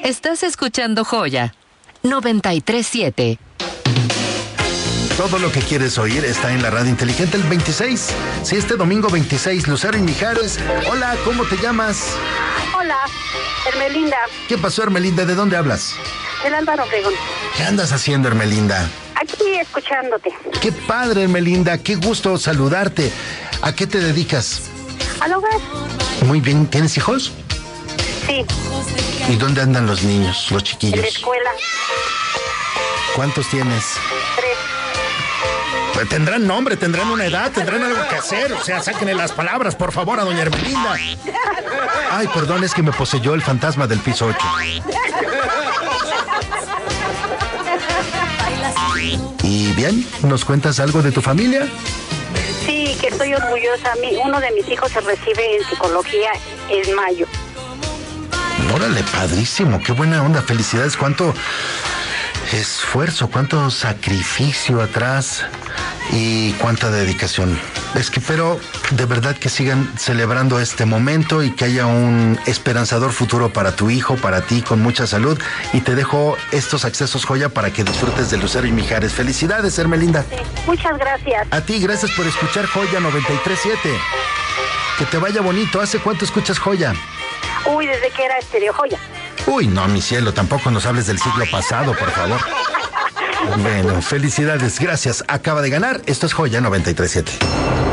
Estás escuchando Joya 93.7. Todo lo que quieres oír está en la radio inteligente el 26. Sí, este domingo 26, Lucero y Mijares. Hola, ¿cómo te llamas? Hola, Hermelinda. ¿Qué pasó, Hermelinda? ¿De dónde hablas? El Álvaro Obregón. ¿Qué andas haciendo, Hermelinda? Aquí escuchándote. Qué padre, Hermelinda. Qué gusto saludarte. ¿A qué te dedicas? Al hogar. Muy bien. ¿Tienes hijos? Sí. ¿Y dónde andan los niños, los chiquillos? En la escuela. ¿Cuántos tienes? 3. Pues tendrán nombre, tendrán una edad, tendrán algo que hacer. O sea, sáquenle las palabras, por favor, a doña Hermelinda. Ay, perdón, es que me poseyó el fantasma del piso 8. ¿Y bien? ¿Nos cuentas algo de tu familia? Sí, que estoy orgullosa. Uno de mis hijos se recibe en psicología en mayo. Órale, padrísimo, qué buena onda, felicidades. ¿Cuánto esfuerzo, cuánto sacrificio atrás y cuánta dedicación? Pero de verdad que sigan celebrando este momento y que haya un esperanzador futuro para tu hijo, para ti, con mucha salud. Y te dejo estos accesos Joya para que disfrutes de Lucero y Mijares. Felicidades, Hermelinda. Sí, muchas gracias. A ti, gracias por escuchar Joya 93.7. Que te vaya bonito. ¿Hace cuánto escuchas Joya? Uy, desde que era Estéreo Joya. Uy, no, mi cielo, tampoco nos hables del siglo pasado, por favor. Bueno, felicidades, gracias. Acaba de ganar. Esto es Joya 93.7.